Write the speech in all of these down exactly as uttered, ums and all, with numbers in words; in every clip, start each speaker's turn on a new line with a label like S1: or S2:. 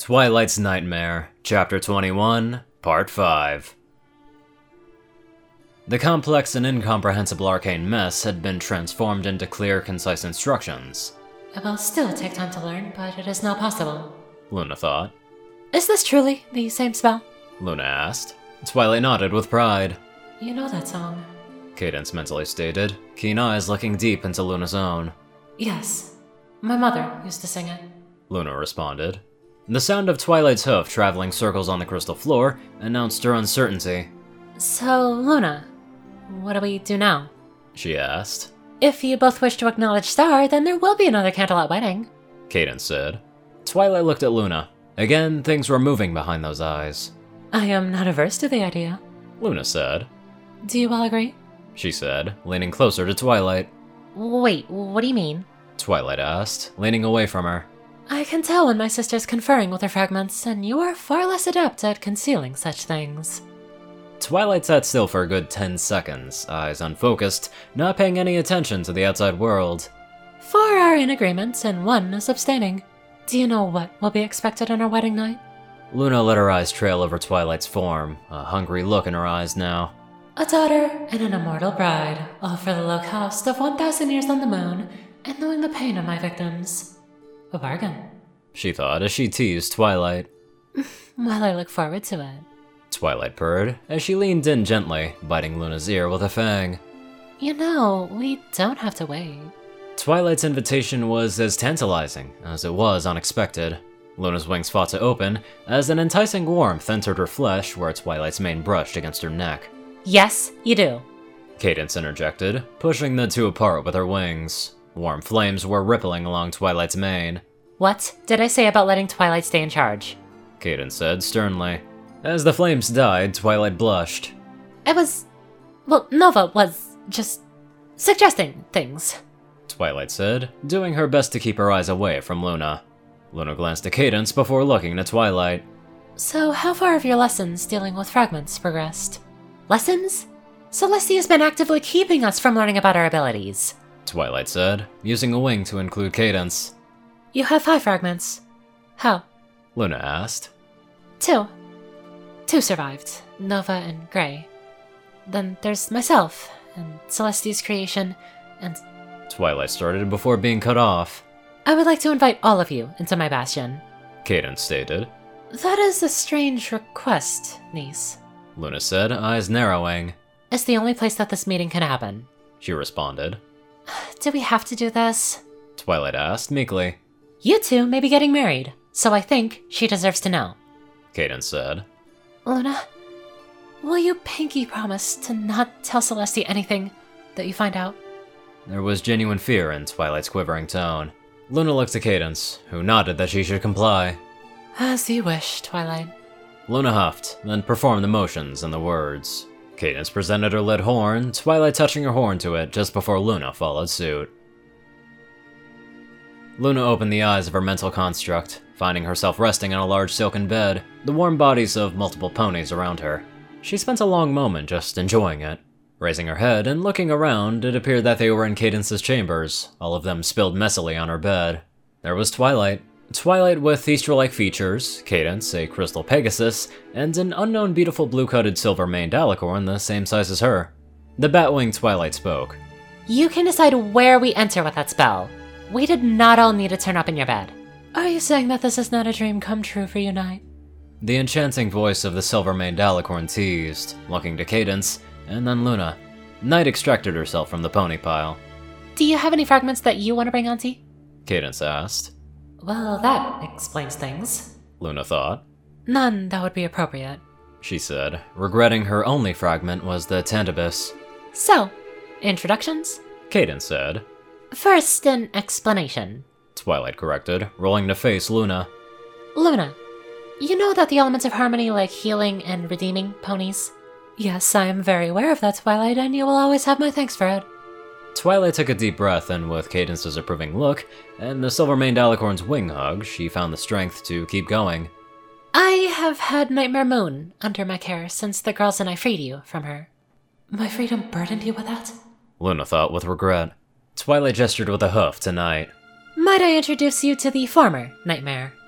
S1: Twilight's Nightmare, Chapter twenty-one, Part five. The complex and incomprehensible arcane mess had been transformed into clear, concise instructions.
S2: It will still take time to learn, but it is now possible,
S1: Luna thought.
S2: Is this truly the same spell?
S1: Luna asked. Twilight nodded with pride.
S2: You know that song.
S1: Cadence mentally stated, keen eyes looking deep into Luna's own.
S2: Yes. My mother used to sing it.
S1: Luna responded. The sound of Twilight's hoof traveling circles on the crystal floor announced her uncertainty.
S2: So, Luna, what do we do now?
S1: She asked.
S2: If you both wish to acknowledge Star, then there will be another candlelight wedding,
S1: Cadence said. Twilight looked at Luna. Again, things were moving behind those eyes.
S2: I am not averse to the idea,
S1: Luna said.
S2: Do you all agree?
S1: She said, leaning closer to Twilight.
S2: Wait, what do you mean?
S1: Twilight asked, leaning away from her.
S2: I can tell when my sister's conferring with her fragments, and you are far less adept at concealing such things.
S1: Twilight sat still for a good ten seconds, eyes unfocused, not paying any attention to the outside world.
S2: Four are in agreement, and one is abstaining. Do you know what will be expected on our wedding night?
S1: Luna let her eyes trail over Twilight's form, a hungry look in her eyes now.
S2: A daughter and an immortal bride, all for the low cost of one thousand years on the moon, and knowing the pain of my victims. A bargain,
S1: She thought as she teased Twilight.
S2: Well, I look forward to it.
S1: Twilight purred, as she leaned in gently, biting Luna's ear with a fang.
S2: You know, we don't have to wait.
S1: Twilight's invitation was as tantalizing as it was unexpected. Luna's wings fought to open, as an enticing warmth entered her flesh where Twilight's mane brushed against her neck.
S2: Yes, you do.
S1: Cadence interjected, pushing the two apart with her wings. Warm flames were rippling along Twilight's mane.
S2: What did I say about letting Twilight stay in charge?
S1: Cadence said sternly. As the flames died, Twilight blushed.
S2: I was... well, Nova was just suggesting things.
S1: Twilight said, doing her best to keep her eyes away from Luna. Luna glanced at Cadence before looking to Twilight.
S2: So how far have your lessons dealing with fragments progressed? Lessons? Celestia's been actively keeping us from learning about our abilities,
S1: Twilight said, using a wing to include Cadence.
S2: You have five fragments. How?
S1: Luna asked.
S2: Two. Two survived, Nova and Grey. Then there's myself, and Celestia's creation, and...
S1: Twilight started before being cut off.
S2: I would like to invite all of you into my bastion.
S1: Cadence stated.
S2: That is a strange request, niece,
S1: Luna said, eyes narrowing.
S2: It's the only place that this meeting can happen.
S1: She responded.
S2: Do we have to do this?
S1: Twilight asked meekly.
S2: You two may be getting married, so I think she deserves to know.
S1: Cadence said.
S2: Luna, will you pinky promise to not tell Celestia anything that you find out?
S1: There was genuine fear in Twilight's quivering tone. Luna looked at Cadence, who nodded that she should comply.
S2: As you wish, Twilight.
S1: Luna huffed, then performed the motions and the words. Cadence presented her lead horn, Twilight touching her horn to it just before Luna followed suit. Luna opened the eyes of her mental construct, finding herself resting on a large silken bed, the warm bodies of multiple ponies around her. She spent a long moment just enjoying it. Raising her head and looking around, it appeared that they were in Cadence's chambers, all of them spilled messily on her bed. There was Twilight. Twilight with Easter-like features, Cadence, a crystal Pegasus, and an unknown beautiful blue-coated silver-maned alicorn the same size as her. The Batwing Twilight spoke.
S2: You can decide where we enter with that spell. We did not all need to turn up in your bed. Are you saying that this is not a dream come true for you, Knight?
S1: The enchanting voice of the silver-maned alicorn teased, looking to Cadence, and then Luna. Night extracted herself from the pony pile.
S2: Do you have any fragments that you want to bring, Auntie?
S1: Cadence asked.
S2: Well, that explains things,
S1: Luna thought.
S2: None that would be appropriate,
S1: She said, regretting her only fragment was the Tantabus.
S2: So, introductions?
S1: Cadence said.
S2: First, an explanation,
S1: Twilight corrected, rolling to face Luna.
S2: Luna, you know that the elements of harmony like healing and redeeming ponies? Yes, I am very aware of that, Twilight, and you will always have my thanks for it.
S1: Twilight took a deep breath, and with Cadence's approving look, and the silver-maned alicorn's wing hug, she found the strength to keep going.
S2: I have had Nightmare Moon under my care since the girls and I freed you from her. My freedom burdened you with that?
S1: Luna thought with regret. Twilight gestured with a hoof to Night.
S2: Might I introduce you to the former Nightmare?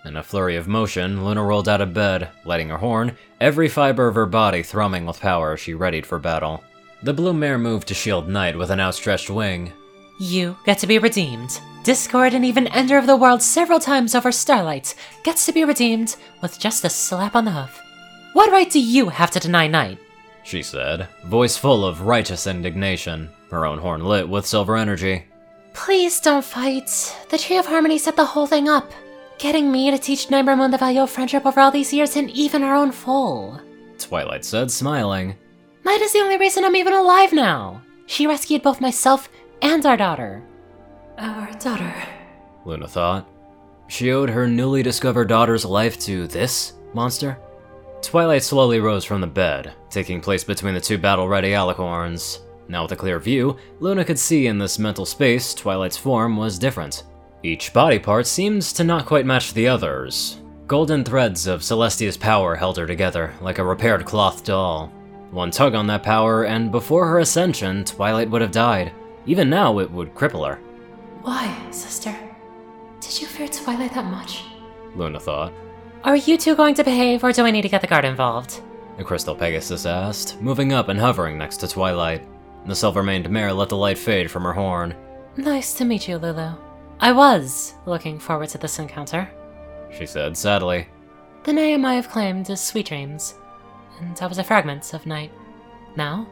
S1: In a flurry of motion, Luna rolled out of bed, lighting her horn, every fiber of her body thrumming with power as she readied for battle. The blue mare moved to shield Knight with an outstretched wing.
S2: You get to be redeemed. Discord and even Ender of the World several times over Starlight gets to be redeemed with just a slap on the hoof. What right do you have to deny Knight?
S1: She said, voice full of righteous indignation, her own horn lit with silver energy.
S2: Please don't fight. The Tree of Harmony set the whole thing up. Getting me to teach Nightmare Moon the value of friendship over all these years and even our own foal.
S1: Twilight said, smiling.
S2: Knight is the only reason I'm even alive now. She rescued both myself and our daughter. Our daughter,
S1: Luna thought. She owed her newly discovered daughter's life to this monster? Twilight slowly rose from the bed, taking place between the two battle-ready alicorns. Now with a clear view, Luna could see in this mental space Twilight's form was different. Each body part seemed to not quite match the others. Golden threads of Celestia's power held her together, like a repaired cloth doll. One tug on that power, and before her ascension, Twilight would have died. Even now, it would cripple her.
S2: Why, sister? Did you fear Twilight that much?
S1: Luna thought.
S2: Are you two going to behave, or do I need to get the guard involved?
S1: The Crystal Pegasus asked, moving up and hovering next to Twilight. The silver-maned mare let the light fade from her horn.
S2: Nice to meet you, Lulu. I was looking forward to this encounter,
S1: she said sadly.
S2: The name I have claimed is Sweet Dreams, and I was a fragment of Night. Now,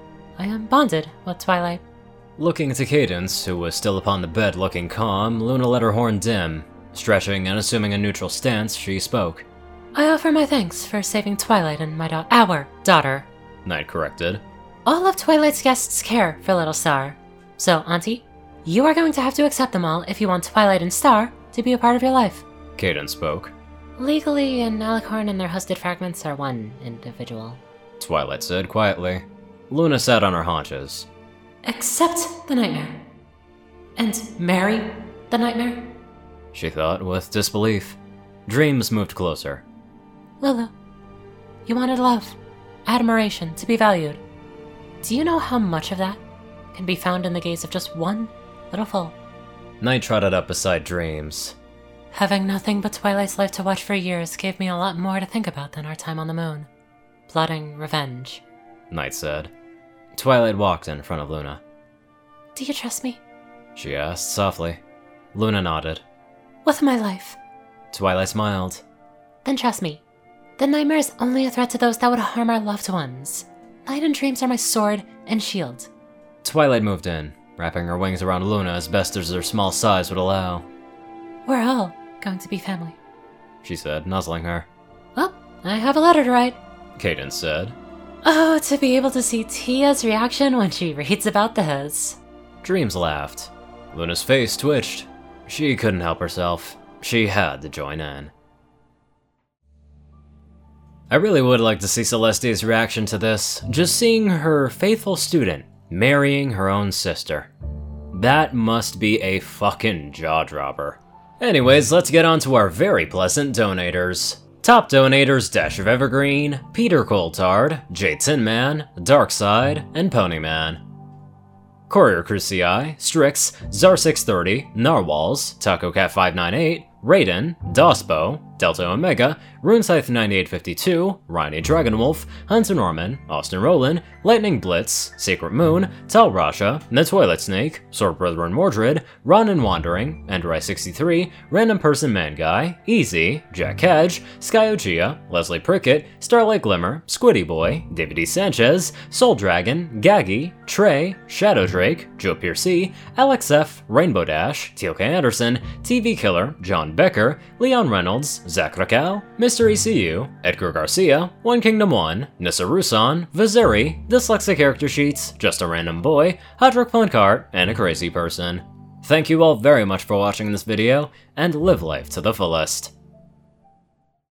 S2: I am bonded with Twilight.
S1: Looking to Cadence, who was still upon the bed looking calm, Luna let her horn dim. Stretching and assuming a neutral stance, she spoke.
S2: I offer my thanks for saving Twilight and my da- our daughter.
S1: Knight corrected.
S2: All of Twilight's guests care for Little Star. So, Auntie, you are going to have to accept them all if you want Twilight and Star to be a part of your life.
S1: Cadence spoke.
S2: Legally, an alicorn and their hosted fragments are one individual,
S1: Twilight said quietly. Luna sat on her haunches.
S2: Accept the nightmare. And marry the nightmare?
S1: She thought with disbelief. Dreams moved closer.
S2: Lulu, you wanted love, admiration, to be valued. Do you know how much of that can be found in the gaze of just one little foal?
S1: Knight trotted up beside Dreams.
S2: Having nothing but Twilight's life to watch for years gave me a lot more to think about than our time on the moon. Plotting revenge,
S1: Knight said. Twilight walked in front of Luna.
S2: Do you trust me?
S1: She asked softly. Luna nodded.
S2: With my life.
S1: Twilight smiled.
S2: Then trust me. The nightmare is only a threat to those that would harm our loved ones. Night and Dreams are my sword and shield.
S1: Twilight moved in, wrapping her wings around Luna as best as their small size would allow.
S2: We're all going to be family,
S1: she said, nuzzling her.
S2: Well, I have a letter to write,
S1: Cadence said.
S2: Oh, to be able to see Tia's reaction when she reads about this.
S1: Dreams laughed. Luna's face twitched. She couldn't help herself. She had to join in. I really would like to see Celestia's reaction to this, just seeing her faithful student marrying her own sister. That must be a fucking jaw-dropper. Anyways, let's get on to our very pleasant donators. Top donators Dash of Evergreen, Peter Coulthard, J Tin Man, Darkside, and Ponyman. Courier Cruci, Strix, Zar six thirty, Narwhals, TacoCat five nine eight, Raiden, Dospo, Delta Omega, RuneScythe ninety-eight fifty-two, Ryan Dragonwolf, Hunter Norman, Austin Rowland, Lightning Blitz, Secret Moon, Tal Rasha, The Toilet Snake, Sword Brethren Mordred, Ron and Wandering, Enderai sixty-three, Random Person Man Guy, Easy, Jack Hedge, Skyogia, Leslie Prickett, Starlight Glimmer, Squiddy Boy, David E. Sanchez, Soul Dragon, Gaggy, Trey, Shadow Drake, Joe Piercy, Alex F, Rainbow Dash, T L K Anderson, T V Killer, John Becker, Leon Reynolds, Zach Raquel, Mister E C U, Edgar Garcia, One Kingdom one, Nissa Rusan, Vazeri, Dyslexic Character Sheets, Just a Random Boy, Hodrick Plancart, and a Crazy Person. Thank you all very much for watching this video, and live life to the fullest.